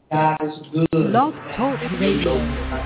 God is good. Blog Talk Radio.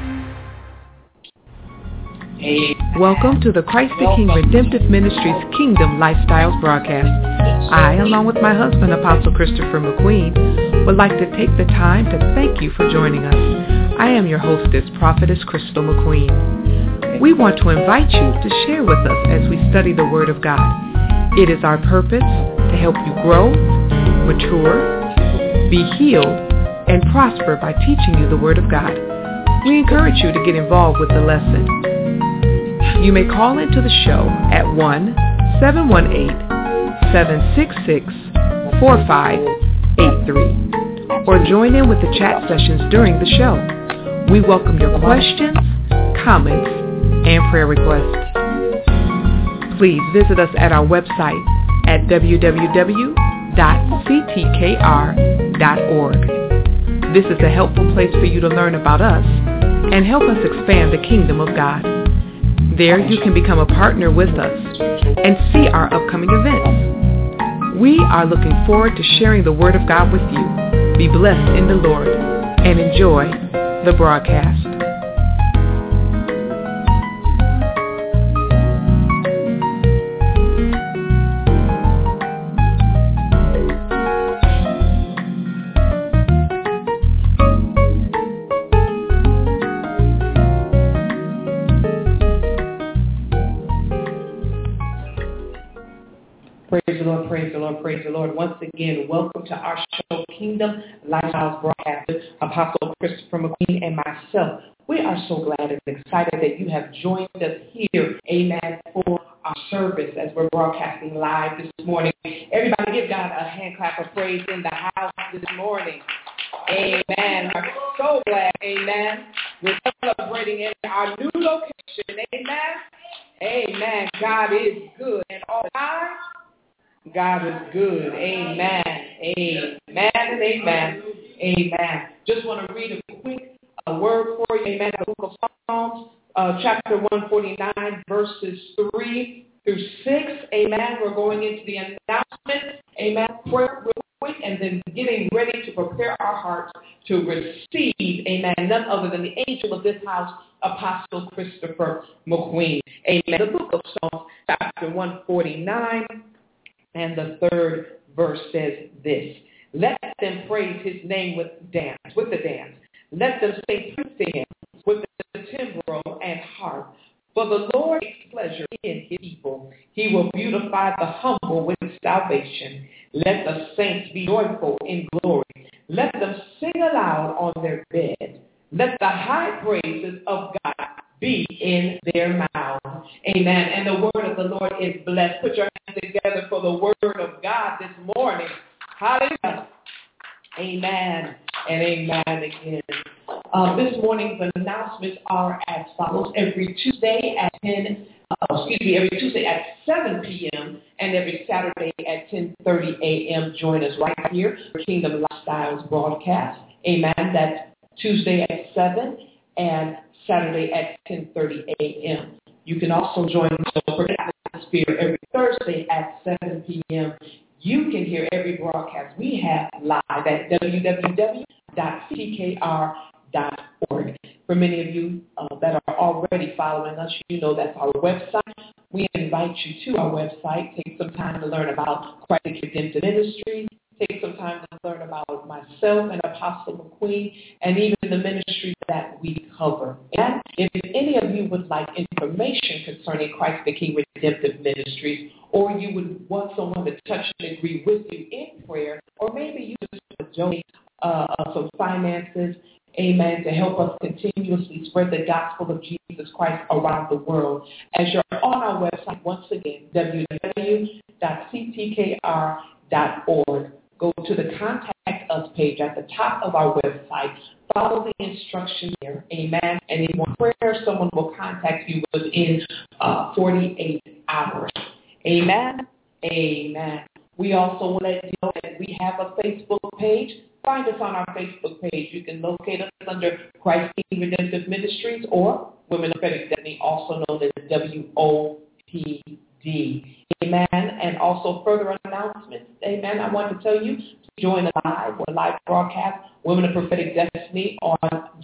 Welcome to the Christ the King Redemptive Ministries Kingdom Lifestyles broadcast. I, along with my husband, Apostle Christopher McQueen, would like to take the time to thank you for joining us. I am your hostess, Prophetess Crystal McQueen. We want to invite you to share with us as we study the Word of God. It is our purpose to help you grow, mature, be healed, and prosper by teaching you the Word of God. We encourage you to get involved with the lesson. You may call into the show at 1-718-766-4583 or join in with the chat sessions during the show. We welcome your questions, comments, and prayer requests. Please visit us at our website at www.ctkr.org. This is a helpful place for you to learn about us and help us expand the kingdom of God. There you can become a partner with us and see our upcoming events. We are looking forward to sharing the Word of God with you. Be blessed in the Lord and enjoy the broadcast. Praise the Lord. Once again, welcome to our show, Kingdom Lifestyles broadcast. Apostle Christopher McQueen and myself. We are so glad and excited that you have joined us here, amen, for our service as we're broadcasting live this morning. Everybody give God a hand clap of praise in the house this morning. Amen. We're so glad, amen. We're celebrating in our new location, amen. Amen. God is good and all the time. God is good. Amen. Amen and amen. Amen. Just want to read a quick word for you. Amen. The book of Psalms, chapter 149, verses 3 through 6. Amen. We're going into the announcement. Amen. Prayer real quick and then getting ready to prepare our hearts to receive, amen, none other than the angel of this house, Apostle Christopher McQueen. Amen. The book of Psalms, chapter 149. And the third verse says this: let them praise his name with the dance. Let them sing hymns with the timbrel and harp. For the Lord takes pleasure in his people. He will beautify the humble with salvation. Let the saints be joyful in glory. Let them sing aloud on their bed. Let the high praises of God be in their mouths. Amen. And the word of the Lord is blessed. Put your hands together for the word of God this morning. Hallelujah. Amen and amen again. This morning's announcements are as follows. Every Tuesday at 7 p.m. and every Saturday at 10:30 a.m. Join us right here for Kingdom Lifestyles broadcast. Amen. That's Tuesday at 7 and Saturday at 10:30 a.m. You can also join the atmosphere every Thursday at 7 p.m. You can hear every broadcast we have live at www.ctkr.org. For many of you that are already following us, you know that's our website. We invite you to our website. Take some time to learn about Christ the King Redemptive Ministries. Take some time to learn about myself and Apostle McQueen and even the ministries that we cover. And if any of you would like information concerning Christ the King Redemptive Ministries, or you would want someone to touch and agree with you in prayer, or maybe you just want to donate some finances, amen, to help us continuously spread the gospel of Jesus Christ around the world. As you're on our website, once again, www.ctkr.org. Go to the Contact Us page at the top of our website. Follow the instructions there. Amen. And if you want prayer, someone will contact you within 48 hours. Amen. Amen. We also want to let you know that we have a Facebook page. Find us on our Facebook page. You can locate us under Christ King Redemptive Ministries or Women of Prophetic Destiny, also known as WOPD. Amen. And also further announcements. Amen. I want to tell you, join us live or live broadcast, Women of Prophetic Destiny, on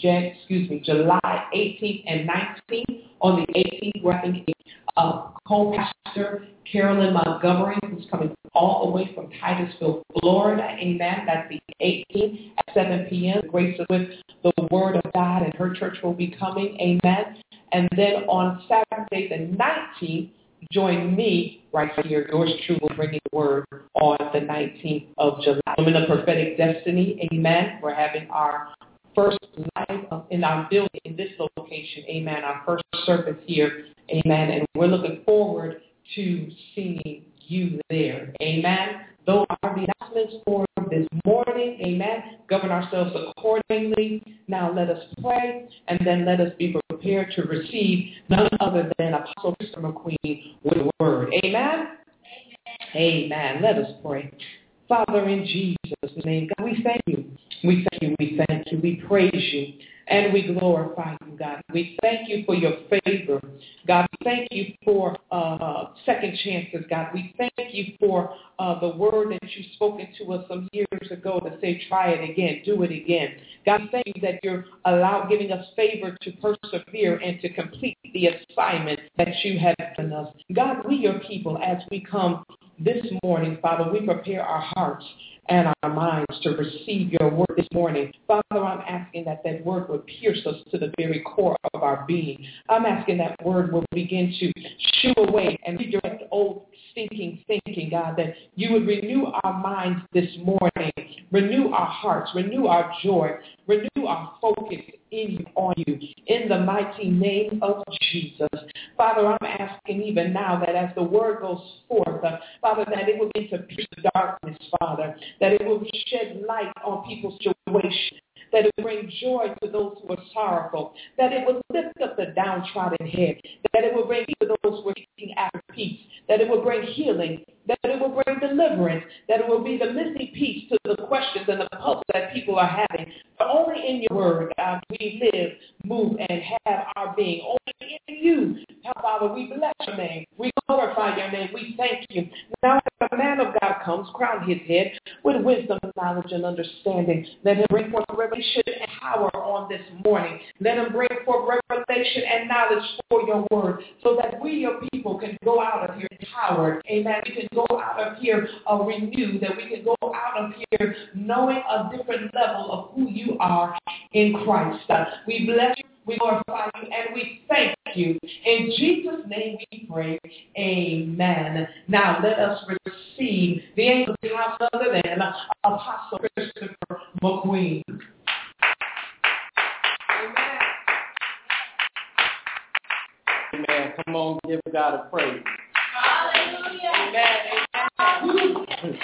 July 18th and 19th. On the 18th, we're having a co-pastor, Carolyn Montgomery, who's coming all the way from Titusville, Florida. Amen. That's the 18th at 7 p.m. Grace with the Word of God, and her church will be coming. Amen. And then on Saturday the 19th, join me right here, yours truly, bringing the word on the 19th of July. Women of Prophetic Destiny, amen. We're having our first live in our building in this location, amen. Our first service here, amen. And we're looking forward to seeing you there, amen. Those are the announcements for this morning, amen. Govern ourselves accordingly. Now let us pray, and then let us be prepared to receive none other than Apostle Christopher McQueen with the word. Amen? Amen. Let us pray. Father, in Jesus' name, God, we thank you. We thank you. We thank you. We praise you. And we glorify you, God. We thank you for your favor. God, we thank you for second chances, God. We thank you for the word that you've spoken to us some years ago to say, try it again, do it again. God, thank you that you're giving us favor to persevere and to complete the assignment that you have given us. God, we, your people, as we come this morning, Father, we prepare our hearts and our minds to receive your word this morning. Father, I'm asking that word would pierce us to the very core of our being. I'm asking that word will begin to shoo away and redirect old stinking thinking, God, that you would renew our minds this morning, renew our hearts, renew our joy, renew our focus in you, on you, in the mighty name of Jesus. Father, I'm asking even now that as the word goes forth, Father, that it will begin to pierce the darkness, Father, that it will shed light on people's situation, that it will bring joy to those who are sorrowful, that it will lift up the downtrodden head, that it will bring peace to those who are seeking after peace, that it will bring healing, that it will bring deliverance, that it will be the missing piece to the questions and the puzzles that people are having. But only in your word, God, we live, move, and have our being. Only in you, Father, we bless your name. We glorify your name. We thank you. Now, as the man of God comes, crown his head with wisdom, knowledge, and understanding. Let him bring forth revelation and power on this morning. Let him bring forth revelation and knowledge for your word, so that we, your people, can go out of here empowered. Amen. We can go out of here renewed, that we can go out of here knowing a different level of who you are in Christ. We bless you, we glorify you, and we thank you. In Jesus' name we pray. Amen. Now let us receive the angel of the house other than Apostle Christopher McQueen. Amen. Amen. Come on, give God a praise. Hallelujah. Amen.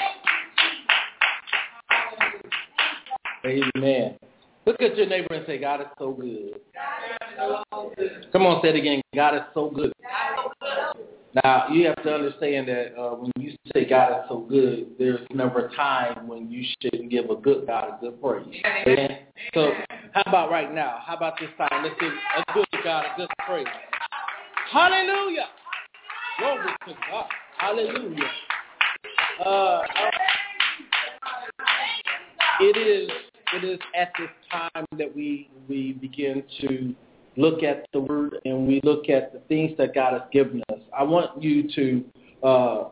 Amen. Amen. Look at your neighbor and say, God is so good. Come on, say it again. God is so good. Now, you have to understand that when you say God is so good, there's never a time when you shouldn't give a good God a good praise. Amen. So how about right now? How about this time? Let's give a good God a good praise. Hallelujah. Glory to God. Hallelujah. It is at this time that we begin to look at the word and we look at the things that God has given us. I want you to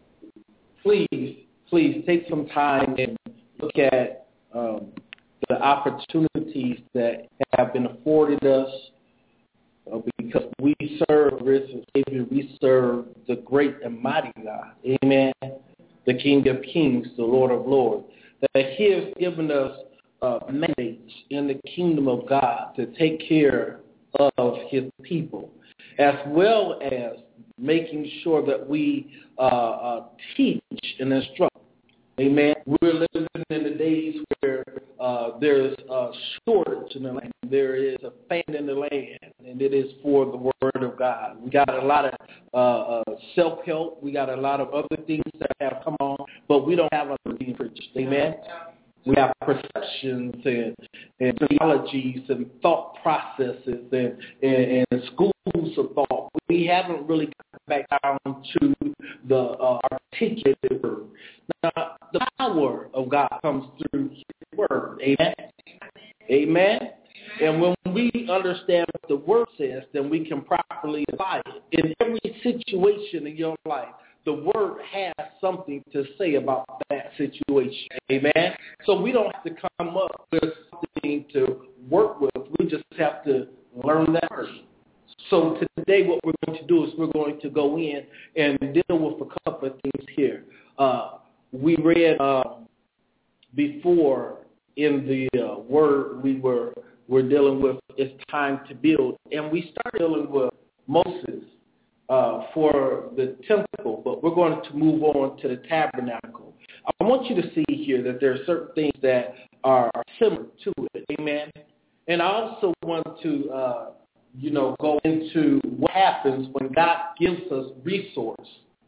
please take some time and look at the opportunities that have been afforded us because we serve risen Savior. We serve the great and mighty God. Amen. The King of Kings, the Lord of Lords. That He has given us mandates in the kingdom of God to take care of His people, as well as making sure that we teach and instruct. Amen. We're living in the days where there's a shortage in the land. There is a famine in the land, and it is for the word of God. We got a lot of self-help. We got a lot of other things that have come on, but we don't have a being preached. Amen. We have perceptions and theologies and thought processes and schools of thought. We haven't really got back down to the articulated word. Now, the power of God comes through His word. Amen? Amen? And when we understand what the word says, then we can properly apply it. In every situation in your life, the word has something to say about that situation. Amen? So we don't have to come up with something to work with. We just have to learn that word. So today what we're going to do is we're going to go in and deal with a couple of things here. We read before in the word we're dealing with it's time to build. And we started dealing with Moses for the temple, but we're going to move on to the tabernacle. I want you to see here that there are certain things that are similar to it. Amen. And I also want to, go into what happens when God gives us resource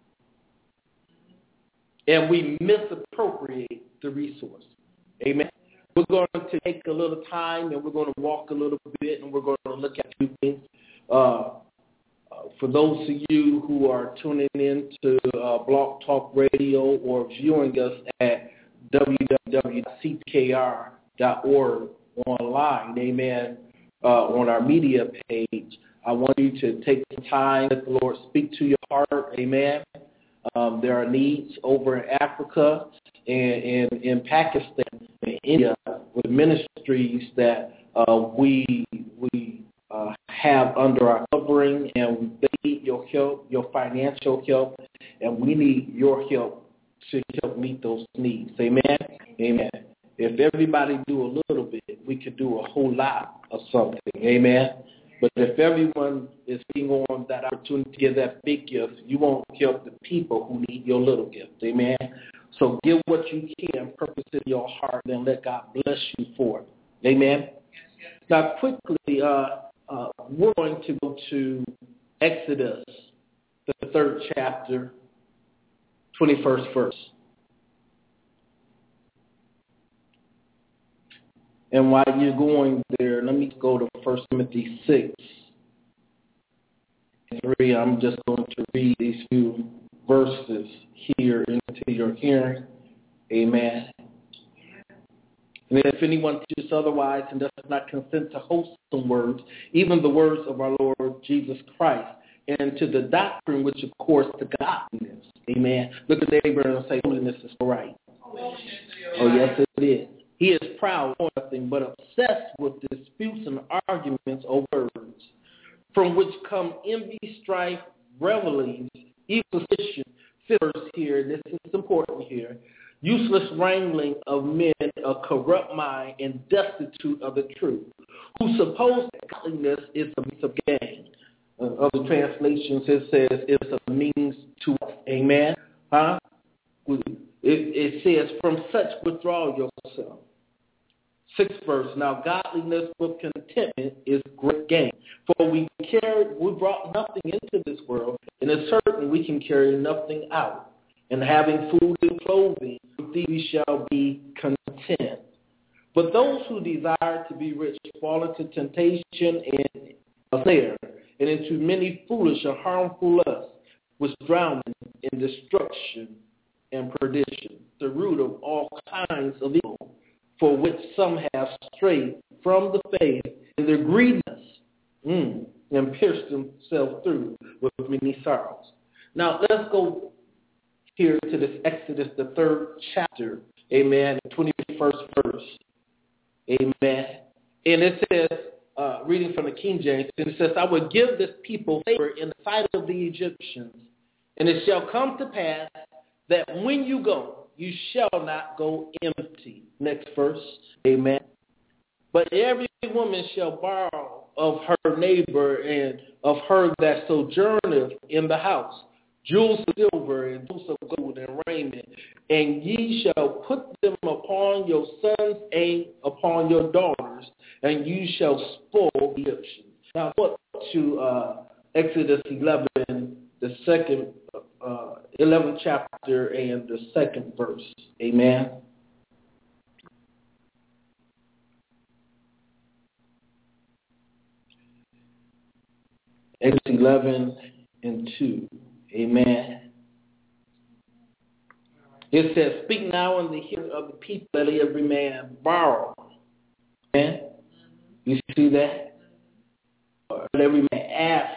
and we misappropriate the resource. Amen. We're going to take a little time and we're going to walk a little bit and we're going to look at two things. For those of you who are tuning in to Blog Talk Radio or viewing us at www.ckr.org online, amen, on our media page, I want you to take some time, let the Lord speak to your heart, amen. There are needs over in Africa and in Pakistan and India with ministries that we have under our covering, and they need your help, your financial help, and we need your help to help meet those needs. Amen? Amen. If everybody do a little bit, we could do a whole lot of something. Amen? But if everyone is being on that opportunity to give that big gift, you won't help the people who need your little gift. Amen? So give what you can, purpose in your heart, and let God bless you for it. Amen? Now, quickly, we're going to go to Exodus, the 3rd chapter, 21st verse. And while you're going there, let me go to 1 Timothy 6 and 3. I'm just going to read these few verses here into your hearing. Amen. And if anyone teaches otherwise and does not consent to wholesome words, even the words of our Lord Jesus Christ, and to the doctrine which accords to godliness. Amen. Look at the neighbor and say, holiness is right. Oh, yes, it is. He is proud of nothing but obsessed with disputes and arguments over words, from which come envy, strife, revelings, evil suspicion, fillers here. This is important here. Useless wrangling of men of corrupt mind and destitute of the truth, who suppose that godliness is a means of gain. Other translations, it says it's a means to us. Amen? Huh? It says, from such withdraw yourself. 6th verse, now godliness with contentment is great gain. For we brought nothing into this world, and it's certain we can carry nothing out. And having food and clothing, with these we shall be content. But those who desire to be rich fall into temptation and a snare, and into many foolish and harmful lusts, which drown in destruction and perdition, the root of all kinds of evil, for which some have strayed from the faith in their greediness, and pierced themselves through with many sorrows. Now, let's go here to this Exodus, the 3rd chapter, amen, 21st verse, amen. And it says, reading from the King James, and it says, I will give this people favor in the sight of the Egyptians, and it shall come to pass that when you go, you shall not go empty. Next verse, amen. But every woman shall borrow of her neighbor and of her that sojourneth in the house, jewels of silver and jewels of gold and raiment, and ye shall put them upon your sons and upon your daughters, and you shall spoil the Egyptians. Now, what to Exodus 11, the 11th chapter and the 2nd verse. Amen. Exodus 11 and 2. Amen. It says, speak now in the hearing of the people, let every man borrow. Amen. You see that? Or let every man ask.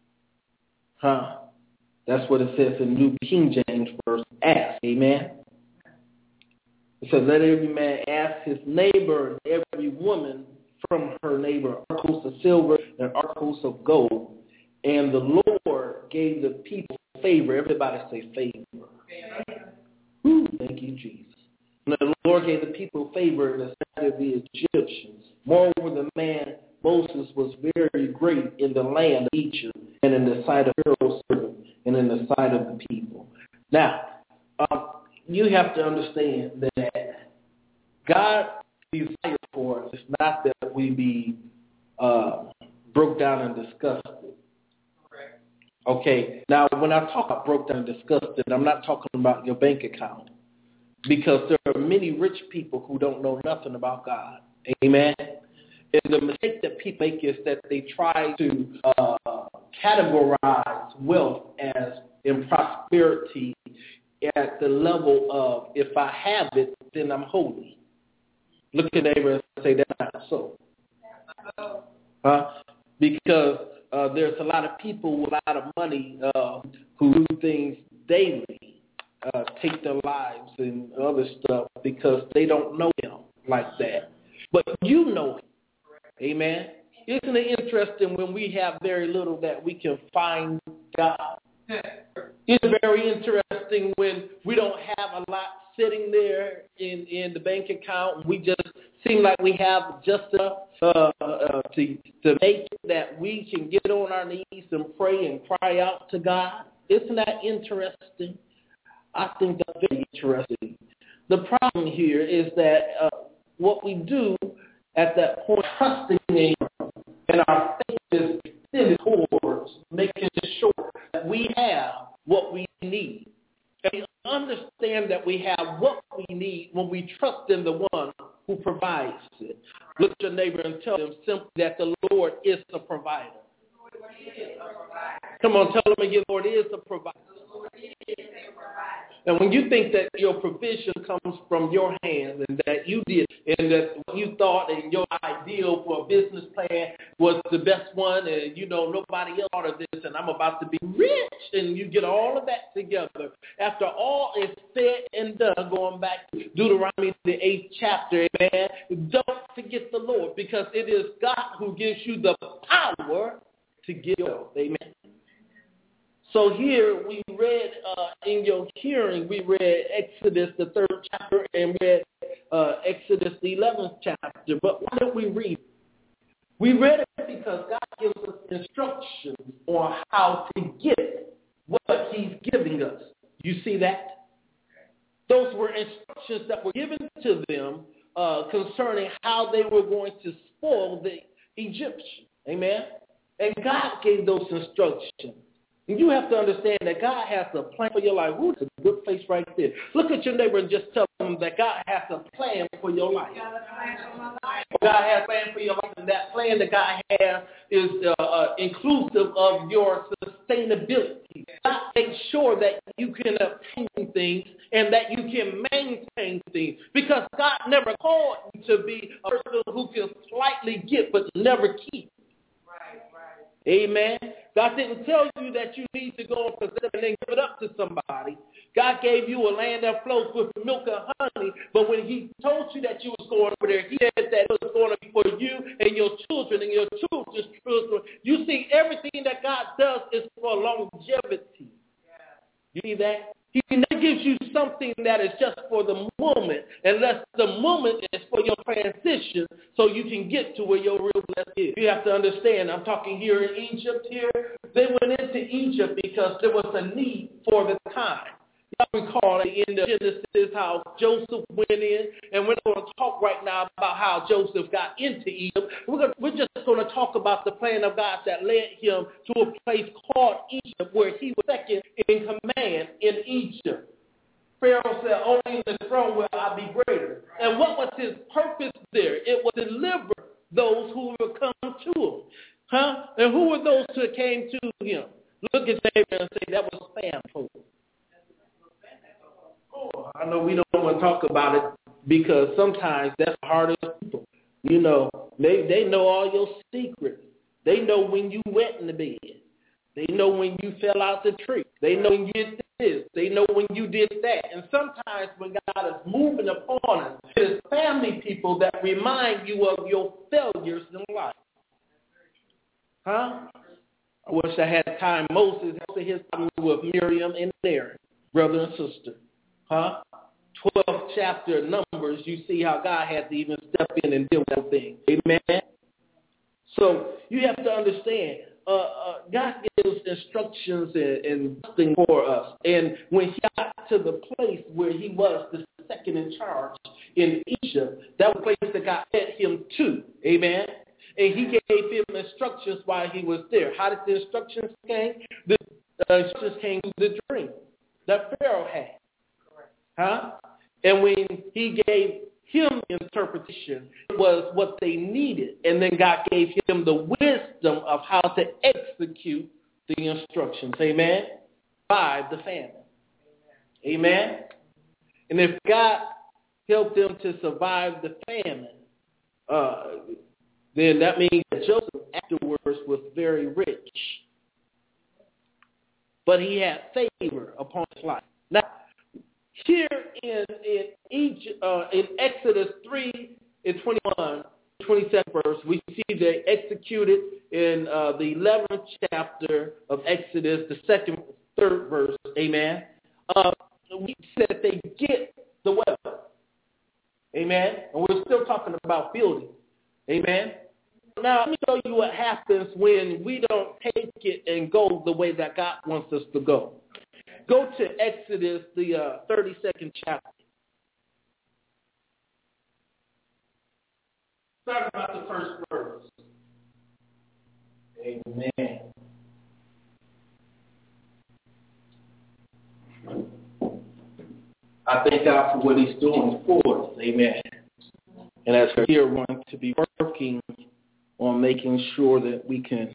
That's what it says in New King James verse, ask. Amen. It says, let every man ask his neighbor and every woman from her neighbor articles of silver and articles of gold. And the Lord gave the people favor. Everybody say favor. Ooh, thank you, Jesus. And the Lord gave the people favor in the sight of the Egyptians. Moreover, the man Moses was very great in the land of Egypt and in the sight of Pharaoh's servant and in the sight of the people. Now, you have to understand that God's desire for us is not that we be broke down and disgusted. Okay, now when I talk about broke down and disgusted, I'm not talking about your bank account, because there are many rich people who don't know nothing about God. Amen. And the mistake that people make is that they try to categorize wealth as in prosperity at the level of, if I have it, then I'm holy. Look at your neighbor and say, that's not so. Because there's a lot of people with a lot of money who do things daily, take their lives and other stuff because they don't know him like that. But you know him. Amen. Isn't it interesting when we have very little that we can find God? It's very interesting when we don't have a lot sitting there in the bank account. We just seem like we have just enough to make it that we can get on our knees and pray and cry out to God. Isn't that interesting? I think that's very interesting. The problem here is that what we do at that point, trusting in Him, and our faith is extended towards making sure that we have what we need. And we understand that we have what we need when we trust in the one who provides it. Look at your neighbor and tell them simply that the Lord is the provider. Come on, tell them again, the Lord is the provider. And when you think that your provision comes from your hands and that you did, and that what you thought and your ideal for a business plan was the best one, and nobody else thought of this, and I'm about to be rich, and you get all of that together. After all is said and done, going back to Deuteronomy the 8th chapter, amen, don't forget the Lord, because it is God who gives you the power to give you, amen. So here we read in your hearing, we read Exodus the 3rd chapter and read Exodus the 11th chapter. But why did we read it? We read it because God gives us instructions on how to get what He's giving us. You see that? Those were instructions that were given to them concerning how they were going to spoil the Egyptians. Amen? And God gave those instructions. You have to understand that God has a plan for your life. Ooh, that's a good place right there. Look at your neighbor and just tell them that God has a plan for your life. God has a plan for your life, and that plan that God has is inclusive of your sustainability. God makes sure that you can obtain things and that you can maintain things, because God never called you to be a person who can slightly get but never keep. Amen. God didn't tell you that you need to go and possess it and then give it up to somebody. God gave you a land that flows with milk and honey, but when He told you that you was going over there, He said that it was going to be for you and your children and your children's children. You see, everything that God does is for longevity. You see that? He never gives you something that is just for the moment, unless the moment is for your transition so you can get to where your real blessing is. You have to understand, I'm talking here in Egypt here. They went into Egypt because there was a need for the time. Y'all recall at the end of Genesis how Joseph went in, and we're going to talk right now about how Joseph got into Egypt. We're just going to talk about the plan of God that led him to a place called Egypt, where he was second in command in Egypt. Pharaoh said, only in the throne will I be greater. And what was his purpose there? It was to deliver those who would come to him. Huh? And who were those who came to him? Look at David and say that was family. Oh, I know we don't want to talk about it because sometimes that's the hardest people. You know, they know all your secrets. They know when you wet in the bed. They know when you fell out the tree. They know when you did this. They know when you did that. And sometimes when God is moving upon us, it's family people that remind you of your failures in life. Huh? I wish I had time. Moses had his time with Miriam and Aaron, brother and sister. Huh? 12th chapter of Numbers, you see how God had to even step in and deal with that thing. Amen? So you have to understand, God gives instructions and things for us. And when he got to the place where he was the second in charge in Egypt, that was the place that God led him to. Amen? And he gave him instructions while he was there. How did the instructions came? The instructions came through the dream that Pharaoh had. Huh? And when he gave him interpretation, it was what they needed. And then God gave him the wisdom of how to execute the instructions. Amen? By the famine. Amen? And if God helped them to survive the famine, then that means that Joseph afterwards was very rich. But he had favor upon his life. Now, here in Exodus 3 and 21, 27th verse, we see they executed in the 11th chapter of Exodus, the third verse, amen. We said they get the weather, amen. And we're still talking about building, amen. Now, let me show you what happens when we don't take it and go the way that God wants us to go. Go to Exodus, the 32nd chapter. Start about the first verse. Amen. I thank God for what he's doing for us. Amen. And as we're here, we're going to be working on making sure that we can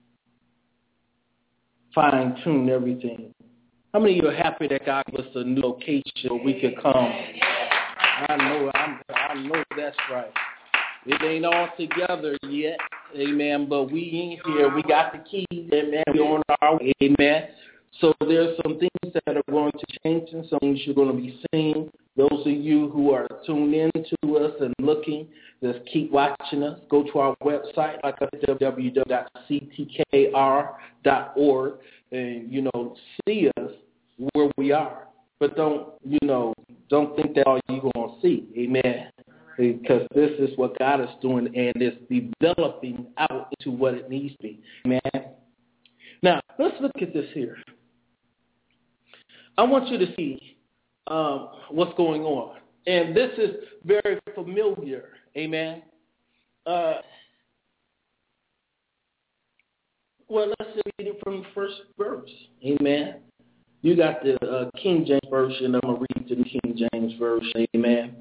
fine-tune everything. How many of you are happy that God gave us a new location where we could come? I know that's right. It ain't all together yet, amen, but we in here. We got the keys, amen. We're on our way, amen. So there's some things that are going to change and some things you're going to be seeing. Those of you who are tuned in to us and looking, just keep watching us. Go to our website, like I said, www.ctkr.org, and, see us where we are. But don't think that all you're going to see, amen, because this is what God is doing, and it's developing out into what it needs to be, amen. Now, let's look at this here. I want you to see what's going on. And this is very familiar. Amen. Well, let's read it from the first verse. Amen. You got the King James Version. I'm going to read the King James Version. Amen.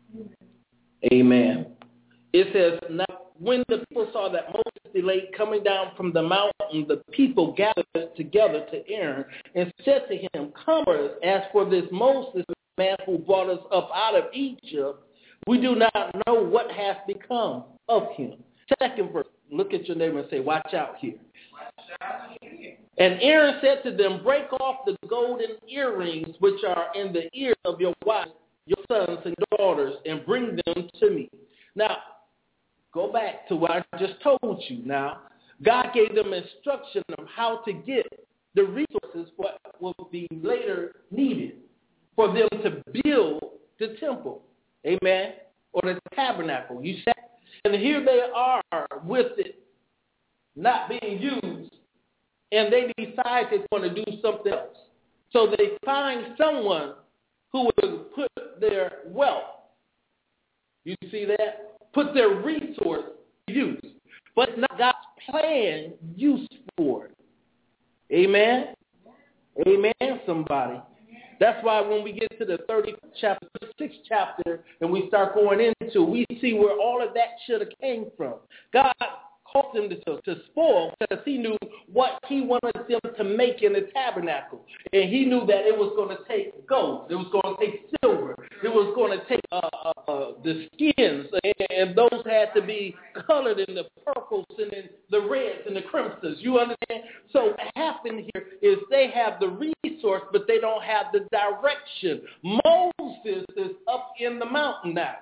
Amen. It says, now when the people saw that Moses delayed coming down from the mountain, the people gathered together to Aaron and said to him, come, as for this Moses, man who brought us up out of Egypt, we do not know what has become of him. Second verse, look at your neighbor and say, watch out here. And Aaron said to them, break off the golden earrings which are in the ears of your wives, your sons and daughters, and bring them to me. Now, go back to what I just told you. Now, God gave them instruction on how to get the resources what will be later needed for them to build the temple, amen, or the tabernacle. You said, and here they are with it not being used, and they decide they want to do something else. So they find someone who will put their wealth, you see that? Put their resource to use. But it's not God's plan use for it. Amen? Amen, somebody. That's why when we get to the 36th chapter and we start going into, we see where all of that should have came from. God caused them to spoil because he knew what he wanted them to make in the tabernacle. And he knew that it was going to take gold. It was going to take silver. It was going to take the skins. And those had to be colored in the purples and in the reds and the crimsons. You understand? So what happened here is they have the resource, but they don't have the direction. Moses is up in the mountain now.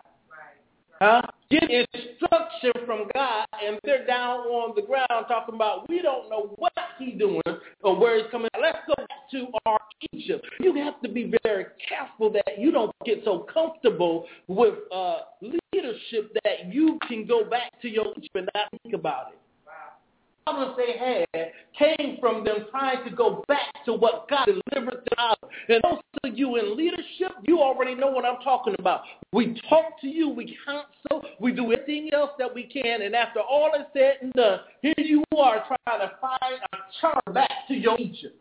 Get instruction from God, and they're down on the ground talking about, we don't know what he's doing or where he's coming. Let's go back to our Egypt. You have to be very careful that you don't get so comfortable with leadership that you can go back to your Egypt and not think about it. The problems they had came from them trying to go back to what God delivered them out of. And those of you in leadership, you already know what I'm talking about. We talk to you, we counsel, we do everything else that we can, and after all is said and done, here you are trying to find a charm back to your Egypt.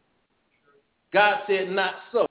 God said, not so.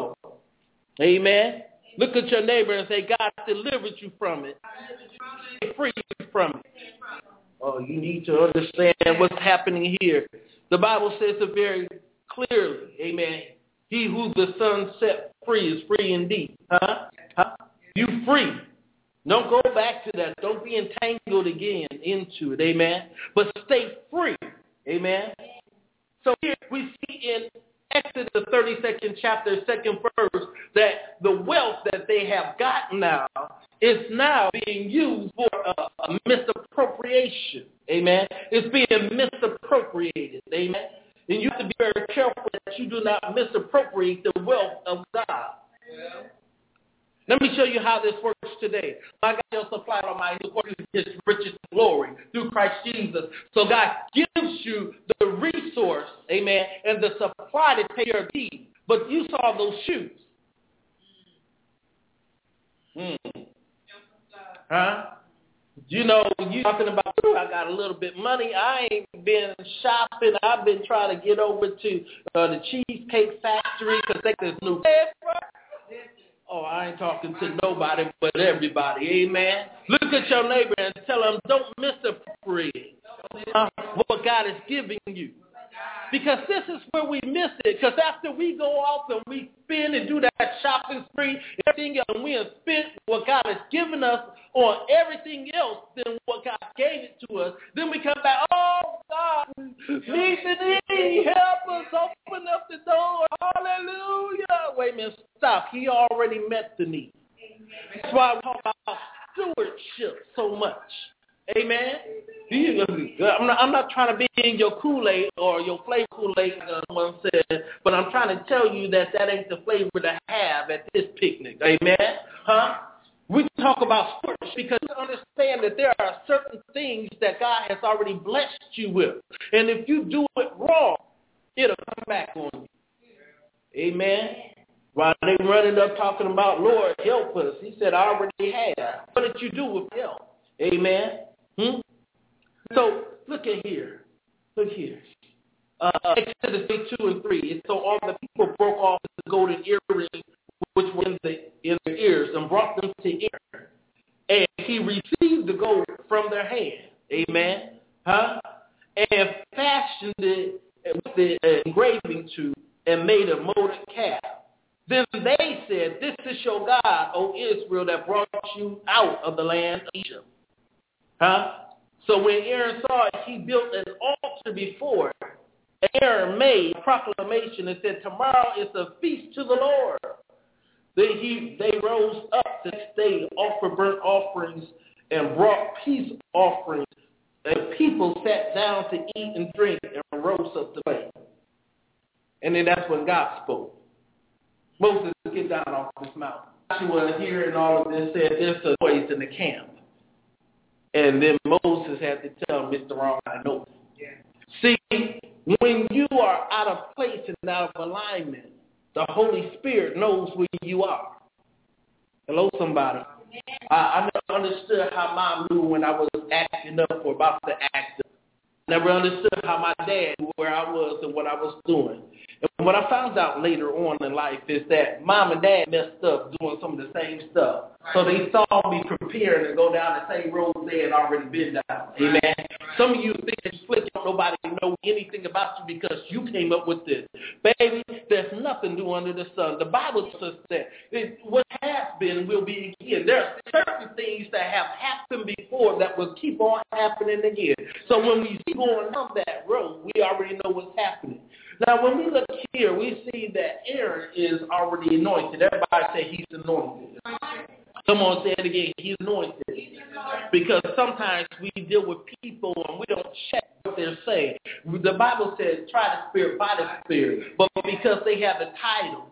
Amen. Look at your neighbor and say, God delivered you from it. Free you from it. Oh, you need to understand what's happening here. The Bible says it very clearly. Amen. He who the Son set free is free indeed. You free. Don't go back to that. Don't be entangled again into it. Amen. But stay free. Amen. So here we see in Exodus, the 32nd chapter, 2nd verse, that the wealth that they have gotten now is now being used for a misappropriation. Amen. It's being misappropriated. Amen. And you have to be very careful that you do not misappropriate the wealth of God. Yeah. Let me show you how this works today. My God shall supply all my according to his riches and glory through Christ Jesus. So God gives you the resource, amen, and the supply to take care of these. But you saw those shoes. You know, you talking about, I got a little bit of money. I ain't been shopping. I've been trying to get over to the Cheesecake Factory because they got this new flavor. Oh, I ain't talking to nobody but everybody. Amen. Look at your neighbor and tell them, don't misappropriate what God is giving you. Because this is where we miss it. Because after we go off and we spend and do that shopping spree, everything else, and we have spent what God has given us on everything else than what God gave it to us, then we come back, oh, God, meet the need, help us, open up the door, hallelujah. Wait a minute, stop. He already met the need. That's why we talk about stewardship so much. Amen. I'm not trying to be in your Kool-Aid or your flavor Kool-Aid, someone said, but I'm trying to tell you that ain't the flavor to have at this picnic. Amen. We talk about stewardship because you understand that there are certain things that God has already blessed you with. And if you do it wrong, it'll come back on you. Amen. While they running up talking about, Lord, help us. He said, I already have. What did you do with help? Amen. So look at here. Look here. Exodus 2 and 3. So all the people broke off the golden earrings which were in their ears and brought them to Aaron. And he received the gold from their hand. Amen. And fashioned it with the engraving to and made a molded calf. Then they said, this is your God, O Israel, that brought you out of the land of Egypt. So when Aaron saw it, he built an altar before it. Aaron made a proclamation and said, tomorrow is a feast to the Lord. Then they rose up the next day, offered burnt offerings, and brought peace offerings. And people sat down to eat and drink and rose up to play. And then that's when God spoke. Moses, get down off this mountain. Joshua, hearing all of this, said, there's a noise in the camp. And then Moses had to tell him it's the wrong kind of noise. Yeah. See, when you are out of place and out of alignment, the Holy Spirit knows where you are. Hello, somebody. I never understood how Mom knew when I was acting up or about to act up. never understood how my dad knew where I was and what I was doing. And what I found out later on in life is that mom and dad messed up doing some of the same stuff. So they saw me preparing to go down the same road they had already been down. Amen. Some of you think that you slick, nobody know anything about you because you came up with this. Baby, there's nothing new under the sun. The Bible says that what has been will be again. There are certain things that have happened before that will keep on happening again. So when we see going down that road, we already know what's happening. Now, when we look here, we see that Aaron is already anointed. Everybody say he's anointed. Come on, say it again. He's anointed. Because sometimes we deal with people and we don't check what they're saying. The Bible says try the spirit by the spirit. But because they have a title,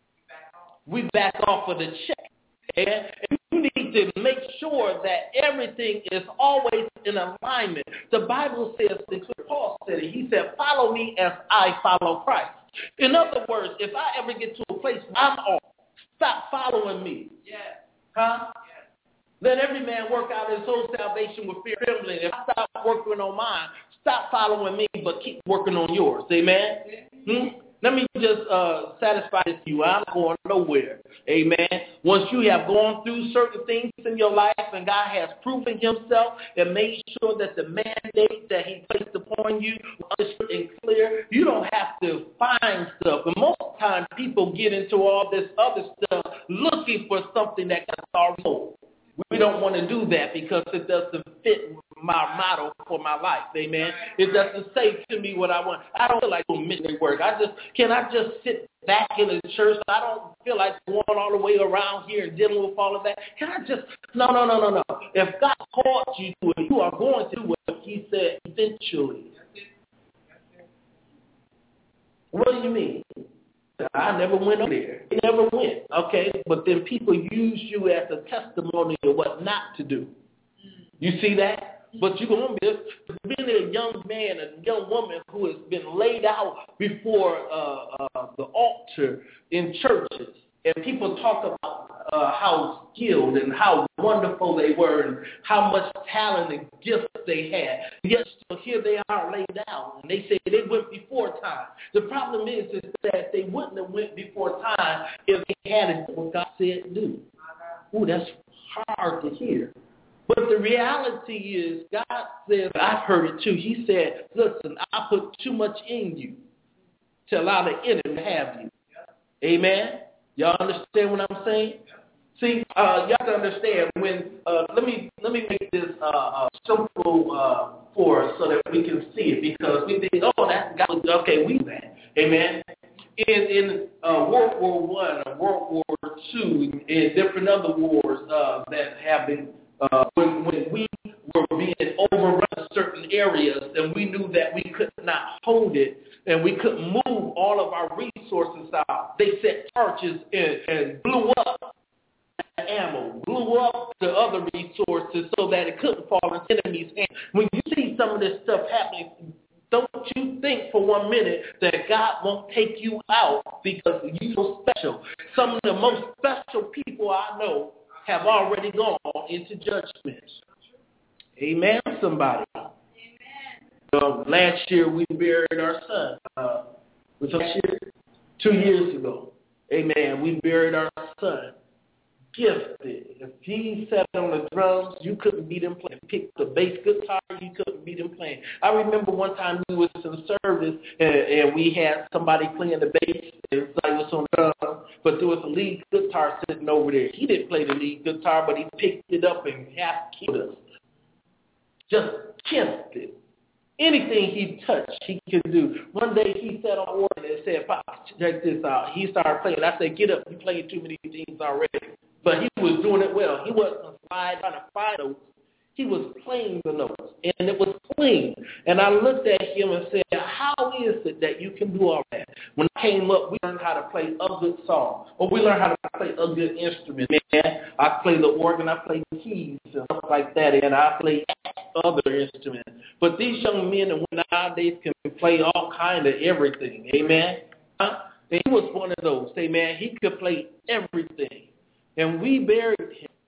we back off of the check. And you need to make sure that everything is always in alignment. The Bible says, Paul said it, he said, follow me as I follow Christ. In other words, if I ever get to a place where I'm off, stop following me. Yes. Huh? Yes. Let every man work out his own salvation with fear and trembling. If I stop working on mine, stop following me, but keep working on yours. Amen? Yes. Let me just satisfy this to you. I'm going nowhere. Amen. Once you have gone through certain things in your life and God has proven himself and made sure that the mandate that he placed upon you was understood and clear, you don't have to find stuff. And most of the time people get into all this other stuff looking for something that can solve it. We don't want to do that because it doesn't fit my motto for my life. Amen. It doesn't say to me what I want. I don't feel like doing missionary work. Can I just sit back in the church? I don't feel like going all the way around here and dealing with all of that. Can I just, no. If God called you to it, you are going to do what he said eventually. What do you mean? I never went over there. He never went. Okay? But then people use you as a testimony of what not to do. You see that? But you're going to be a young man and young woman who has been laid out before the altar in churches. And people talk about how skilled and how wonderful they were and how much talent and gifts they had. Yet so here they are laid out. And they say they went before time. The problem is that they wouldn't have went before time if they had to do what God said do. Ooh, that's hard to hear. But the reality is God says, I've heard it too. He said, listen, I put too much in you to allow the enemy to have you. Amen? Y'all understand what I'm saying? See, y'all have to understand when, let me make this simple for us so that we can see it because we think, oh, that's God. Okay, we do that. Amen. In World War I, World War II, and different other wars that have been, when we were being overrun in certain areas and we knew that we could not hold it and we couldn't move all of our resources out, they set torches and blew up the ammo, blew up the other resources so that it couldn't fall in enemy's hands. When you see some of this stuff happening, don't you think for 1 minute that God won't take you out because you're so special. Some of the most special people I know have already gone into judgment. Amen, somebody. Amen. Last year we buried our son. Was last year? 2 years ago. Amen. We buried our son. Gifted. If he sat on the drums, you couldn't beat him playing. Picked the bass guitar, you couldn't beat him playing. I remember one time we was in service and we had somebody playing the bass and somebody was on the drums, but there was a lead guitar sitting over there. He didn't play the lead guitar, but he picked it up and half killed us. Just kissed it. Anything he touched, he could do. One day he sat on organ and said, "Pop, check this out." He started playing. I said, "Get up. You playing too many things already." But he was doing it well. He wasn't trying to find notes. He was playing the notes, and it was clean. And I looked at him and said, how is it that you can do all that? When I came up, we learned how to play a good song, or we learned how to play a good instrument. Man, I play the organ, I play keys and stuff like that, and I play other instruments. But these young men and women nowadays can play all kind of everything. Amen? And he was one of those. Amen? He could play everything. And we buried him.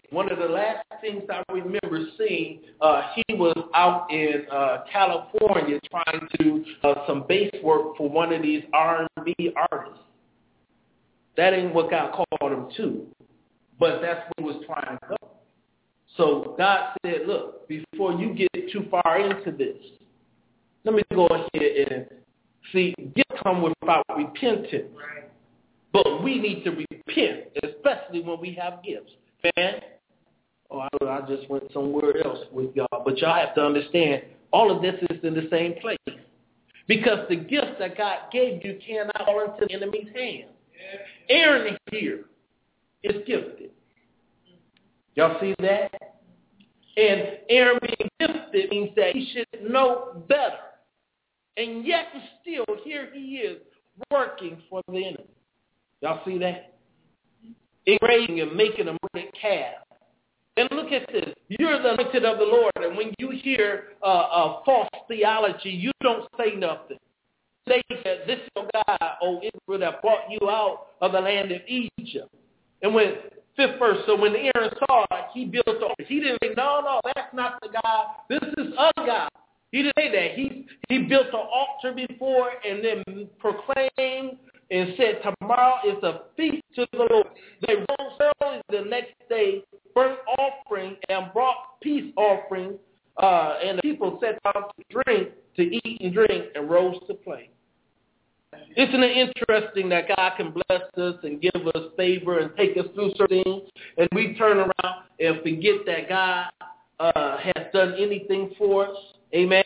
One of the last things I remember seeing, he was out in California trying to do some bass work for one of these R&B artists. That ain't what God called him to, but that's what he was trying to go. So God said, look, before you get too far into this, let me go ahead and see, gifts come without repentance. Right. But we need to repent, especially when we have gifts. Man, I just went somewhere else with y'all. But y'all have to understand, all of this is in the same place. Because the gifts that God gave you cannot fall into the enemy's hands. Aaron here is gifted. Y'all see that? And Aaron being gifted means that he should know better. And yet still, here he is working for the enemy. Y'all see that? Engraving and making a molded calf. And look at this. You're the anointed of the Lord. And when you hear false theology, you don't say nothing. Say that this is your God, O Israel, that brought you out of the land of Egypt. And when, fifth verse, so when Aaron saw it, he built the altar. He didn't say, no, that's not the God. This is a God. He didn't say that. He built an altar before and then proclaimed and said, tomorrow is a feast to the Lord. They rose early the next day, burnt offering and brought peace offering, and the people sat down to eat and drink, and rose to play. Isn't it interesting that God can bless us and give us favor and take us through certain things, and we turn around and forget that God has done anything for us? Amen?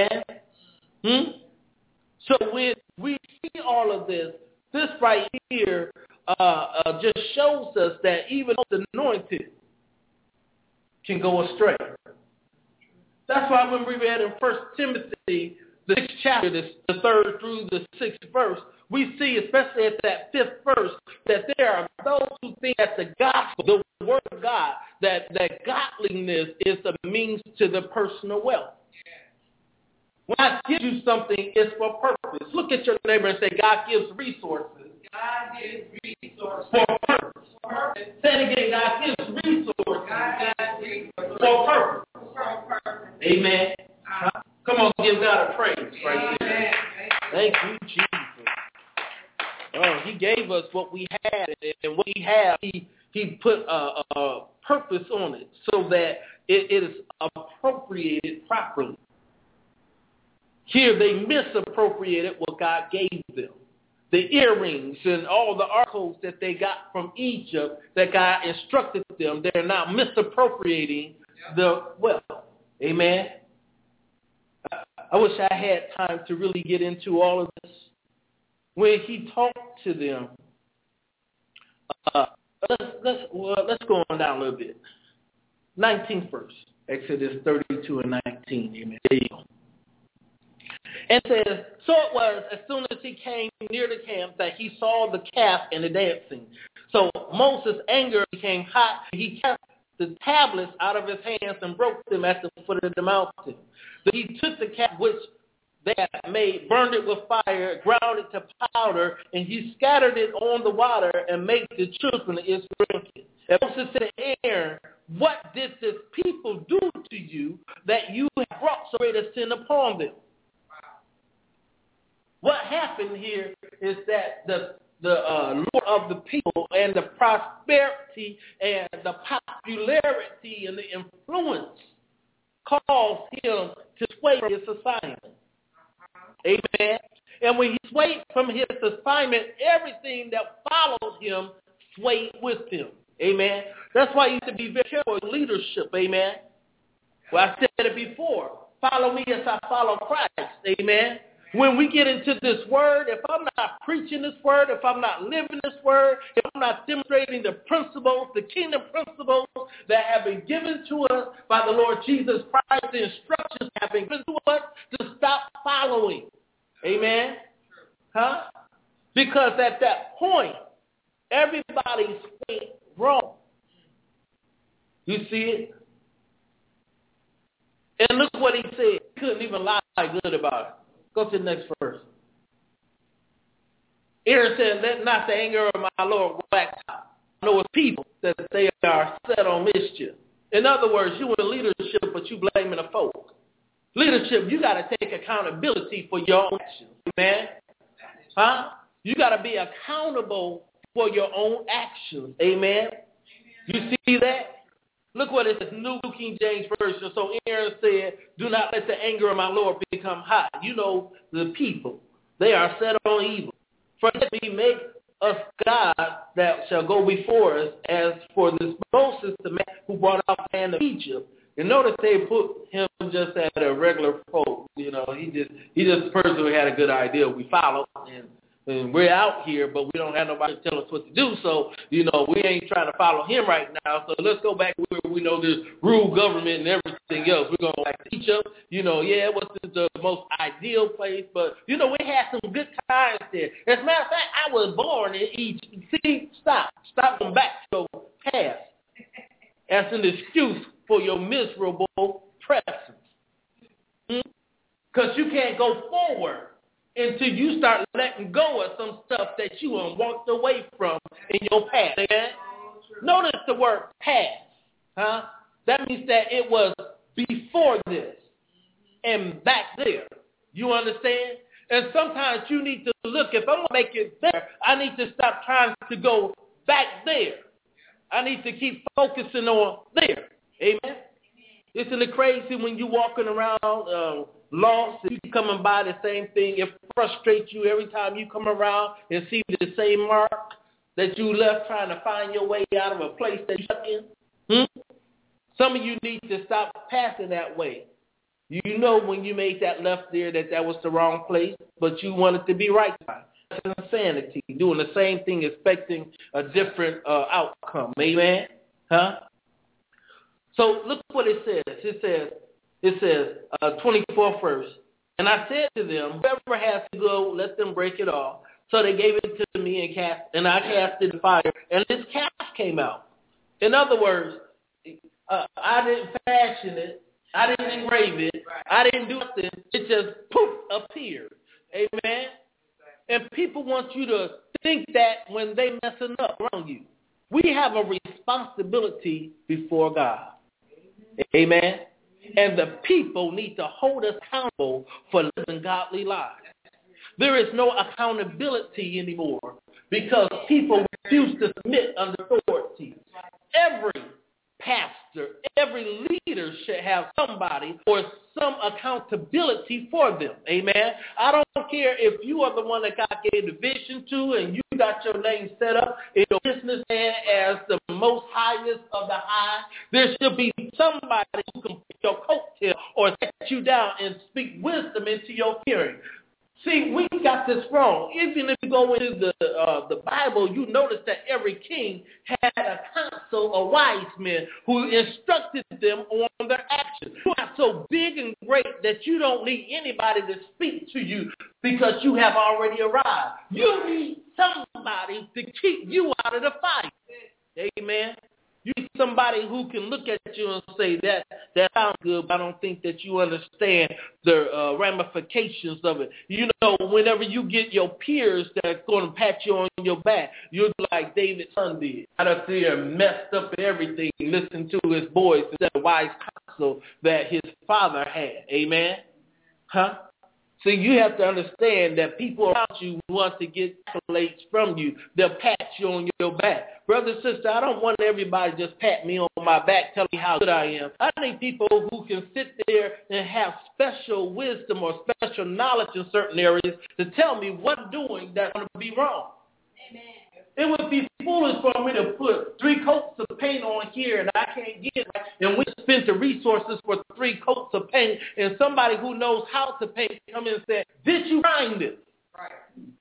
So when we see all of this, this right here just shows us that even the anointed can go astray. That's why when we read in 1 Timothy, the 6th chapter, the 3rd through the 6th verse, we see, especially at that 5th verse, that there are those who think that the gospel, the word of God, that godliness is the means to the personal wealth. When God gives you something, it's for purpose. Look at your neighbor and say, God gives resources. God gives resources. For purpose. Say it again, God gives resources. God gives resources. For purpose. For purpose. Amen. Come on, give God a praise right there. Amen. Thank you, Jesus. Oh, he gave us what we had, and what we have, he put a purpose on it so that it is appropriated properly. Here they misappropriated what God gave them. The earrings and all the articles that they got from Egypt that God instructed them, they're now misappropriating the wealth. Amen. I wish I had time to really get into all of this. When he talked to them, let's go on down a little bit. 19th verse, Exodus 32 and 19. Amen. There you go. And it says, so it was as soon as he came near the camp that he saw the calf and the dancing. So Moses' anger became hot. He cast the tablets out of his hands and broke them at the foot of the mountain. So he took the calf which they had made, burned it with fire, ground it to powder, and he scattered it on the water and made the children of Israel drink it. And Moses said to Aaron, what did this people do to you that you have brought so great a sin upon them? What happened here is that the lure of the people and the prosperity and the popularity and the influence caused him to sway from his assignment. Amen. And when he swayed from his assignment, everything that followed him swayed with him. Amen. That's why you have to be very careful with leadership. Amen. Well, I said it before. Follow me as I follow Christ. Amen. When we get into this word, if I'm not preaching this word, if I'm not living this word, if I'm not demonstrating the principles, the kingdom principles that have been given to us by the Lord Jesus Christ, the instructions have been given to us to stop following. Amen? Huh? Because at that point, everybody's wrong. You see it? And look what he said. He couldn't even lie good about it. Go to the next verse. Aaron said, let not the anger of my Lord wax out. I know it's people that they are set on mischief. In other words, you in leadership, but you blaming the folk. Leadership, you got to take accountability for your own actions, man. Huh? You got to be accountable for your own actions, amen. You see that? Look what it says, New King James Version. So Aaron said, do not let the anger of my Lord become hot. You know, the people, they are set on evil. For let me make us God that shall go before us, as for this Moses, the man who brought out the land of Egypt. And notice they put him just as a regular folk. You know, he just a person who had a good idea. We follow, and we're out here, but we don't have nobody to tell us what to do. So, you know, we ain't trying to follow him right now. So let's go back where we know there's rule government and everything else. We're going to like teach them. You know, yeah, it wasn't the most ideal place, but, you know, we had some good times there. As a matter of fact, I was born in Egypt. See, stop going back to your past as an excuse for your miserable presence. Because you can't go forward until you start letting go of some stuff that you walked away from in your past. Amen? Notice the word past. Huh? That means that it was before this and back there. You understand? And sometimes you need to look, if I'm going to make it there, I need to stop trying to go back there. I need to keep focusing on there. Amen? Isn't it crazy when you walking around lost and you coming by the same thing? It frustrates you every time you come around and see the same mark that you left trying to find your way out of a place that you're stuck in. Some of you need to stop passing that way. You know when you made that left there that was the wrong place, but you wanted to be right. That's insanity. Doing the same thing, expecting a different outcome. Amen? Huh? So look what it says. It says, 24th verse. And I said to them, whoever has to go, let them break it off. So they gave it to me and I cast it in fire, and this calf came out. In other words, I didn't fashion it. I didn't engrave it. I didn't do nothing. It just poof appeared. Amen. And people want you to think that when they messing up around you. We have a responsibility before God. Amen. And the people need to hold us accountable for living godly lives. There is no accountability anymore because people refuse to submit under authority. Every pastor, every leader should have somebody or some accountability for them. Amen. I don't care if you are the one that God gave the vision to and you got your name set up in your business as the most highest of the high. There should be somebody who can put your coattail or set you down and speak wisdom into your hearing. See, we got this wrong. Even if you go into the Bible, you notice that every king had a council of wise men who instructed them on their actions. You are so big and great that you don't need anybody to speak to you because you have already arrived. You need somebody to keep you out of the fight. Amen. You need somebody who can look at you and say, that sounds good, but I don't think that you understand the ramifications of it. You know, whenever you get your peers that's going to pat you on your back, you're like David's son did. Out of there, messed up everything, listened to his voice instead of wise counsel that his father had. Amen? Huh? So you have to understand that people around you want to get accolades from you. They'll pat you on your back. Brother, sister, I don't want everybody just pat me on my back, tell me how good I am. I need people who can sit there and have special wisdom or special knowledge in certain areas to tell me what I'm doing that's going to be wrong. Amen. It would be foolish for me to put 3 coats of paint on here and I can't get it right, and we spent the resources for 3 coats of paint, and somebody who knows how to paint come in and say, did you find it? Right.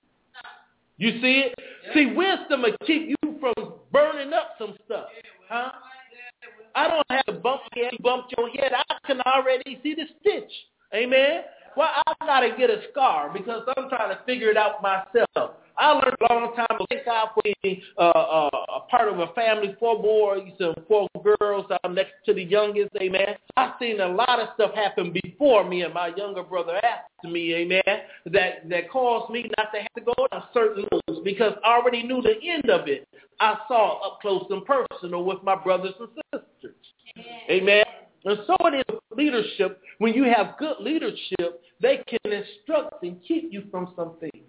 You see it? Yeah. See, wisdom will keep you from burning up some stuff. Huh? I don't have to bump your head. I can already see the stitch. Amen? Well, I got to get a scar because I'm trying to figure it out myself. I learned a long time ago. Thank God for being a part of a family, 4 boys and 4 girls. I'm next to the youngest, amen. I've seen a lot of stuff happen before me and my younger brother after me, amen, that caused me not to have to go down certain roads because I already knew the end of it. I saw up close and personal with my brothers and sisters. Amen. And so it is with leadership. When you have good leadership, they can instruct and keep you from some things.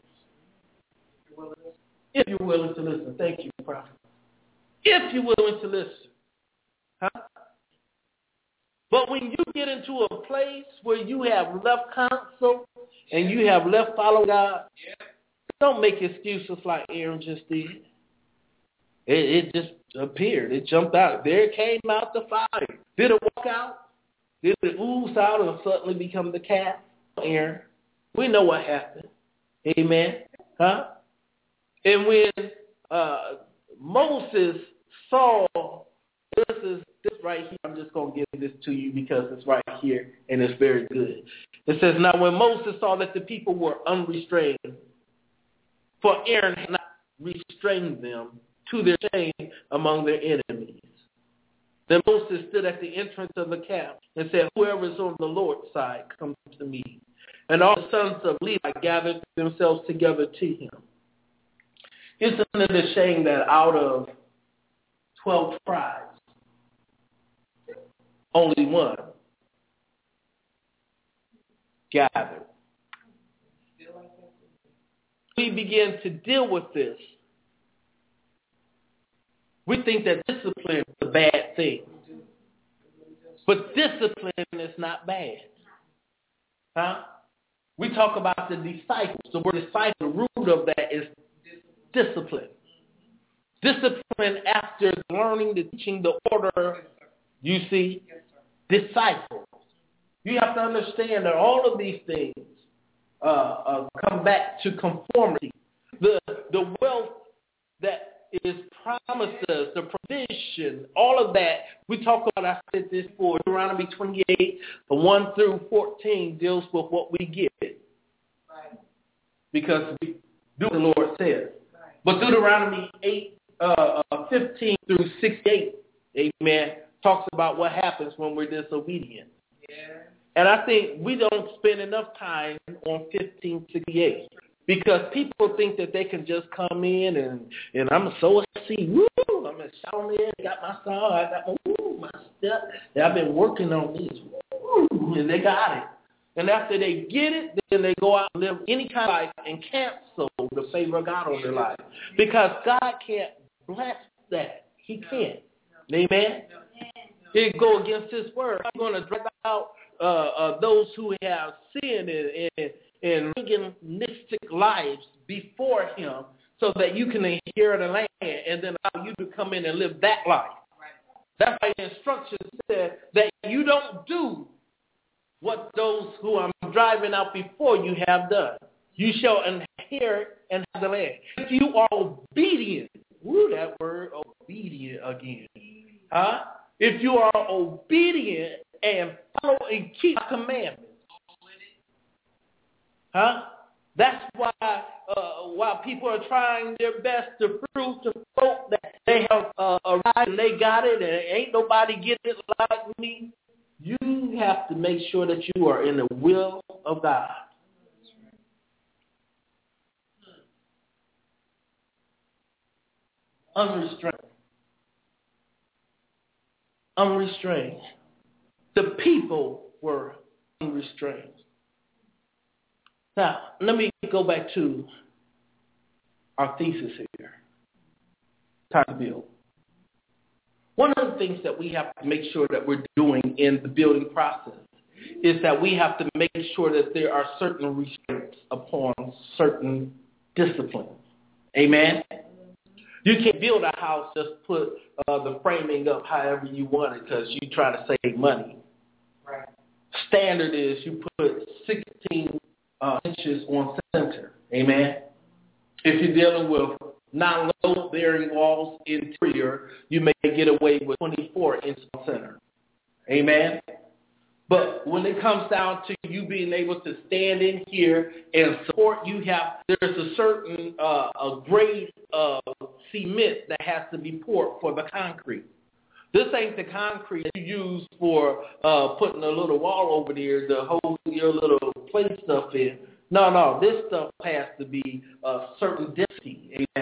If you're willing to listen. Thank you, prophet. If you're willing to listen. Huh? But when you get into a place where you have left counsel and you have left follow God, don't make excuses like Aaron just did. It just appeared. It jumped out. There it came out the fire. Did it walk out? Did it ooze out and suddenly become the calf? Aaron, we know what happened. Amen. Huh? And when Moses saw, this right here, I'm just going to give this to you because it's right here and it's very good. It says, now when Moses saw that the people were unrestrained, for Aaron had not restrained them to their shame among their enemies. Then Moses stood at the entrance of the camp and said, whoever is on the Lord's side, come to me. And all the sons of Levi gathered themselves together to him. Isn't it a shame that out of 12 tribes, only one gathered? We begin to deal with this. We think that discipline is a bad thing. But discipline is not bad. Huh? We talk about the disciples. The word disciple, the root of that is discipline. Discipline after learning, the teaching, the order, you see, disciples. You have to understand that all of these things come back to conformity. The wealth that is promised us, the provision, all of that. We talk about, I said this before, Deuteronomy 28, 1 through 14 deals with what we get. Right. Because we do what the Lord says. Right. But Deuteronomy 15 through 68, amen, talks about what happens when we're disobedient. Yeah. And I think we don't spend enough time on 1568. Because people think that they can just come in and I'm a sow a seed. Woo! I'm a shout in, got my song, I got my step. I've been working on this. Woo! And they got it. And after they get it, then they go out and live any kind of life and cancel the favor of God on their life. Because God can't bless that. He can't. Amen? He'd go against his word. I'm going to drag out those who have sinned and legalistic lives before him so that you can inherit a land and then allow you to come in and live that life. That's why the instructions said that you don't do what those who I'm driving out before you have done. You shall inherit and have the land. If you are obedient, that word obedient again. Huh? If you are obedient and follow and keep commandments. Huh? That's why people are trying their best to prove to folk that they have arrived and they got it and ain't nobody getting it like me. You have to make sure that you are in the will of God. Unrestrained. The people were unrestrained. Now, let me go back to our thesis here. Time to build. One of the things that we have to make sure that we're doing in the building process is that we have to make sure that there are certain restraints upon certain disciplines. Amen? You can't build a house, just put the framing up however you want it because you try to save money. Right. Standard is you put 16 inches on center. Amen. If you're dealing with non-load-bearing walls interior, you may get away with 24 inches on center. Amen. But when it comes down to you being able to stand in here and support, there's a certain a grade of cement that has to be poured for the concrete. This ain't the concrete that you use for putting a little wall over there to hold your little plate stuff in. No, this stuff has to be a certain density. Amen.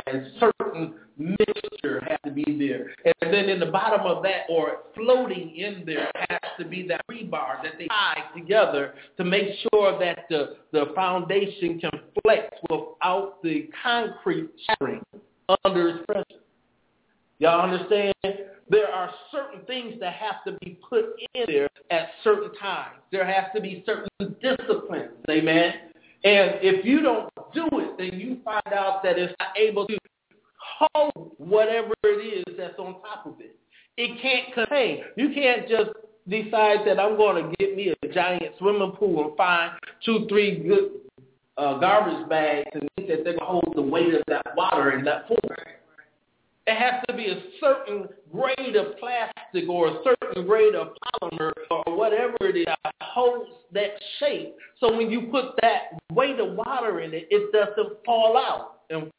and certain mixture has to be there. And then in the bottom of that, or floating in there, has to be that rebar that they tie together to make sure that the foundation can flex without the concrete shattering under its pressure. Y'all understand? There are certain things that have to be put in there at certain times. There has to be certain disciplines, amen? And if you don't do it, then you find out that it's not able to hold whatever it is that's on top of it. It can't contain. You can't just decide that I'm going to get me a giant swimming pool and find 2-3 good garbage bags and think that they're going to hold the weight of that water in that pool. It has to be a certain grade of plastic or a certain grade of polymer or whatever it is that holds that shape. So when you put that weight of water in it, it doesn't fall out. And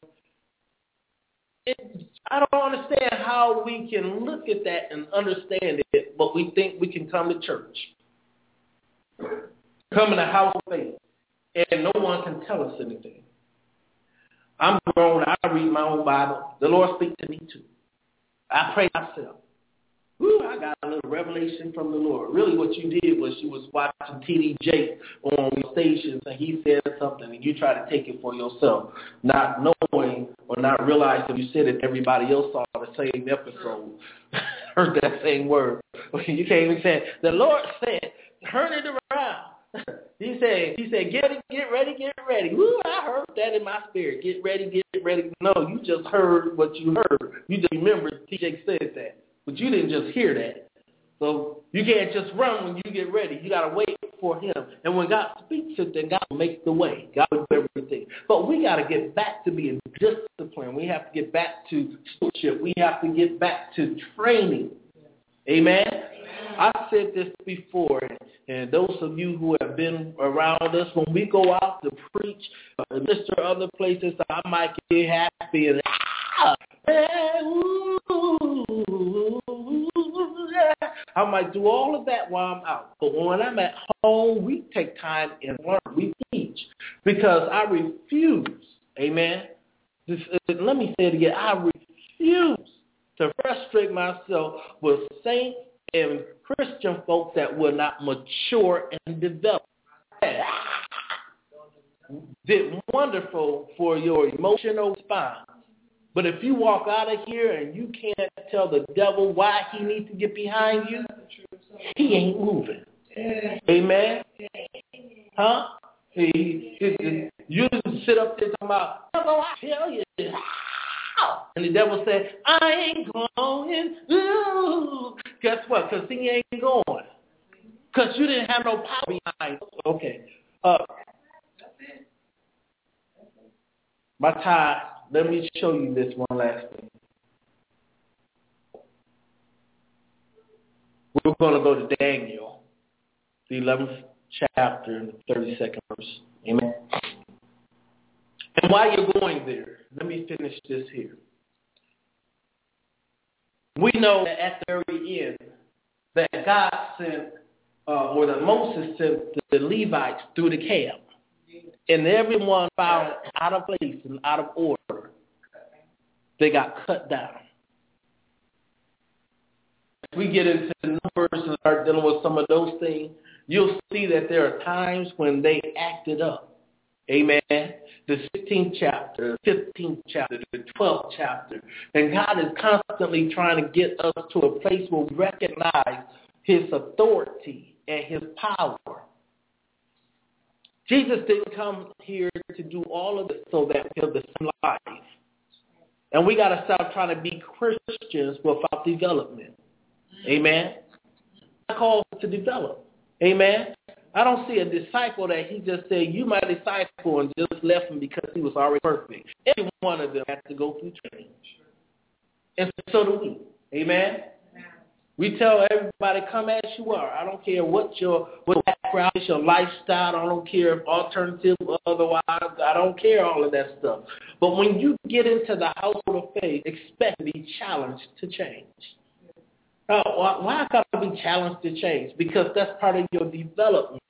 I don't understand how we can look at that and understand it, but we think we can come to church, come in the house of faith, and no one can tell us anything. I'm grown. I read my own Bible. The Lord speaks to me too. I pray myself. Woo, I got a little revelation from the Lord. Really what you did was you was watching T.D. Jakes on stations and he said something and you try to take it for yourself, not knowing or not realizing you said it, everybody else saw the same episode, heard that same word. You can't even say it. The Lord said, turn it around. He said, get ready. Woo, I heard that in my spirit. Get ready. No, you just heard what you heard. You just remembered T.J. said that. But you didn't just hear that. So you can't just run when you get ready. You got to wait for him. And when God speaks it, then God makes the way. God will do everything. But we got to get back to being disciplined. We have to get back to stewardship. We have to get back to training. Amen? I've said this before, and those of you who have been around us, when we go out to preach, minister other places, I might get happy and I might do all of that while I'm out. But when I'm at home, we take time and learn. We teach because I refuse, amen. Let me say it again. I refuse to frustrate myself with saints and Christian folks that will not mature and develop. Did wonderful for your emotional response. But if you walk out of here and you can't tell the devil why he needs to get behind you, he ain't moving. Amen? Huh? You sit up there talking about, devil, I tell you. And the devil said, I ain't going. Ooh. Guess what? Because he ain't going. Because you didn't have no power behind you. Okay. My tie, let me show you this one last thing. We're going to go to Daniel, the 11th chapter, and the 32nd verse. Amen. And while you're going there, let me finish this here. We know that at the very end that God sent, or that Moses sent the Levites through the camp. And everyone found out of place and out of order. They got cut down. As we get into Numbers and start dealing with some of those things, you'll see that there are times when they acted up. Amen. The 16th chapter, the 15th chapter, the 12th chapter. And God is constantly trying to get us to a place where we recognize his authority and his power. Jesus didn't come here to do all of this so that we live the same life. And we got to stop trying to be Christians without development. Amen. I'm called to develop. Amen. I don't see a disciple that he just said, you my disciple, and just left him because he was already perfect. Every one of them has to go through training. And so do we. Amen. We tell everybody, come as you are. I don't care what background is, your lifestyle. I don't care if alternative or otherwise. I don't care all of that stuff. But when you get into the household of faith, expect to be challenged to change. Why got to be challenged to change? Because that's part of your development.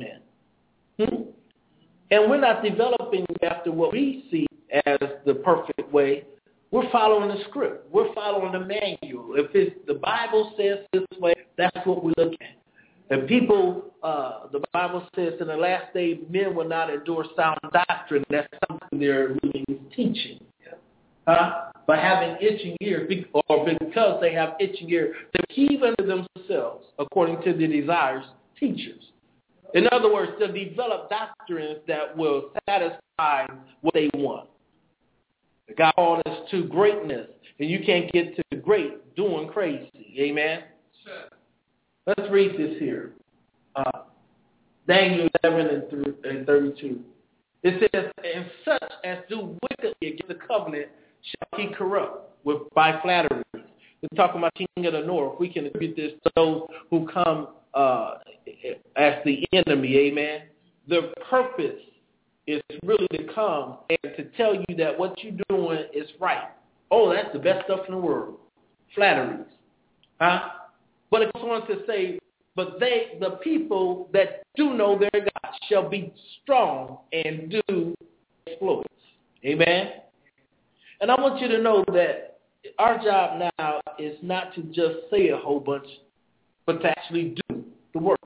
And we're not developing after what we see as the perfect way. We're following the script. We're following the manual. If the Bible says this way, that's what we look at. And people, the Bible says in the last days, men will not endure sound doctrine. That's something they're really teaching. By having itching ears, or because they have itching ears, they keep unto themselves, according to their desires, teachers. In other words, to develop doctrines that will satisfy what they want. God called us to greatness, and you can't get to great doing crazy. Amen? Sure. Let's read this here. Daniel 11 and 32. It says, and such as do wickedly against the covenant shall he corrupt by flattery. We're talking about King of the North. We can attribute this to those who come as the enemy. Amen? The purpose is really to come and to tell you that what you're doing is right. Oh, that's the best stuff in the world. Flatteries. But it goes on to say, but the people that do know their God shall be strong and do exploits. Amen? And I want you to know that our job now is not to just say a whole bunch, but to actually do the work.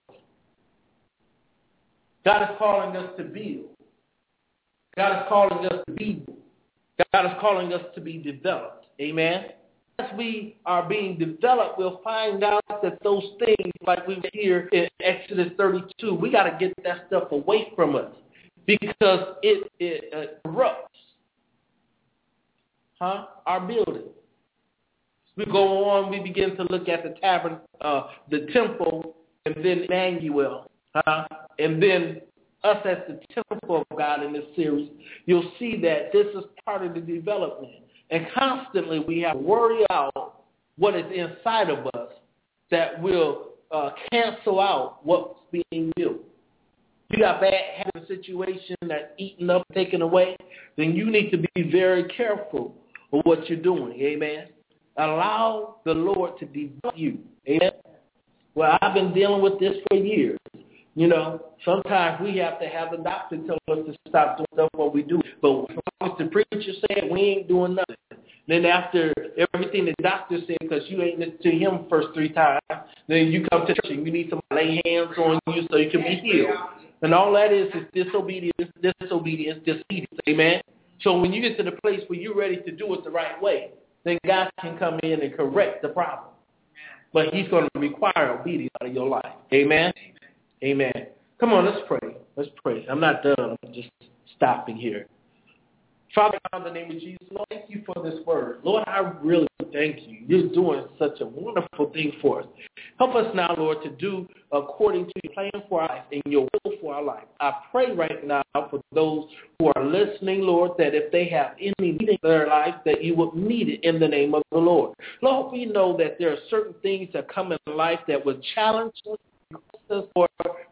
God is calling us to build. God is calling us to be. God is calling us to be developed. Amen? As we are being developed, we'll find out that those things, like we hear in Exodus 32, we got to get that stuff away from us because it corrupts our building. We go on, we begin to look at the temple, and then Emmanuel, and then us as the temple of God in this series. You'll see that this is part of the development. And constantly we have to worry out what is inside of us that will cancel out what's being built. If you got bad habit situation that's eaten up, taken away, then you need to be very careful of what you're doing. Amen. Allow the Lord to develop you. Amen. Well, I've been dealing with this for years. You know, sometimes we have to have the doctor tell us to stop doing stuff what we do. But once the preacher said, we ain't doing nothing. Then after everything the doctor said, because you ain't listened to him first 3 times, then you come to church and you need somebody to lay hands on you so you can be healed. And all that is disobedience. Amen? So when you get to the place where you're ready to do it the right way, then God can come in and correct the problem. But he's going to require obedience out of your life. Amen? Amen. Come on, let's pray. Let's pray. I'm not done. I'm just stopping here. Father, in the name of Jesus, Lord, thank you for this word. Lord, I really thank you. You're doing such a wonderful thing for us. Help us now, Lord, to do according to your plan for our life and your will for our life. I pray right now for those who are listening, Lord, that if they have any need in their life, that you would meet it in the name of the Lord. Lord, we know that there are certain things that come in life that would challenge us or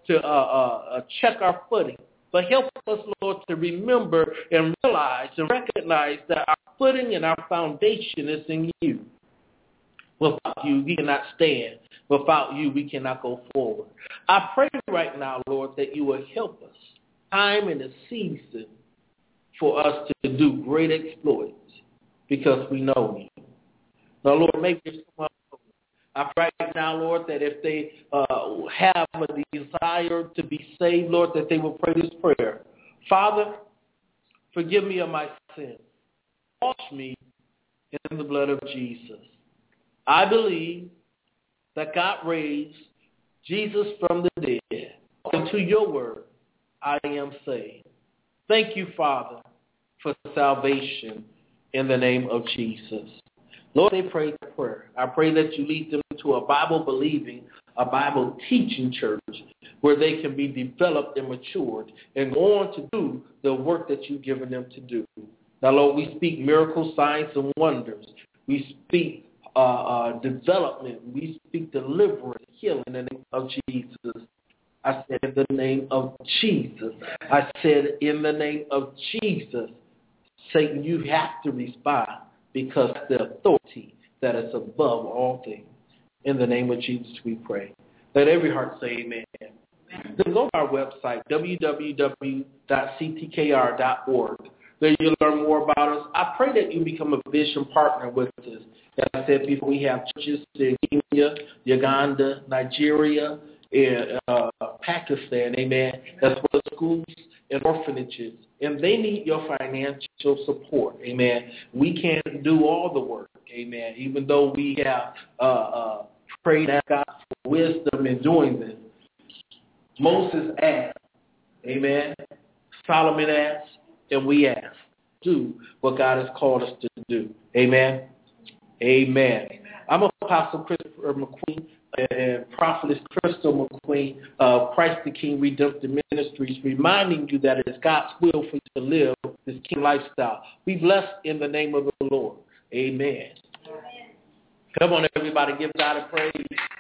to check our footing. But help us, Lord, to remember and realize and recognize that our footing and our foundation is in you. Without you, we cannot stand. Without you, we cannot go forward. I pray right now, Lord, that you will help us, time and a season, for us to do great exploits because we know you. Now, Lord, make this come up. I pray right now, Lord, that if they have a desire to be saved, Lord, that they will pray this prayer. Father, forgive me of my sins. Wash me in the blood of Jesus. I believe that God raised Jesus from the dead. And to your word, I am saved. Thank you, Father, for salvation in the name of Jesus. Lord, they pray the prayer. I pray that you lead them to a Bible-believing, a Bible-teaching church where they can be developed and matured and go on to do the work that you've given them to do. Now, Lord, we speak miracles, signs, and wonders. We speak development. We speak deliverance, healing in the name of Jesus. I said in the name of Jesus. I said in the name of Jesus. Satan, you have to respond, because the authority that is above all things. In the name of Jesus, we pray. Let every heart say amen. Then go to our website, www.ctkr.org. where you'll learn more about us. I pray that you become a vision partner with us. As I said before, we have churches in Kenya, Uganda, Nigeria, and Pakistan, amen, as well as schools and orphanages. And they need your financial support, amen. We can't do all the work, amen, even though we have prayed to God for wisdom in doing this. Moses asked, amen. Solomon asked, and we ask. Do what God has called us to do. Amen. Amen. I'm Apostle Christopher McQueen and Prophetess Crystal McQueen of Christ the King Redemptive Ministries, reminding you that it's God's will for you to live this King lifestyle. Be blessed in the name of the Lord. Amen. Come on, everybody, give God a praise.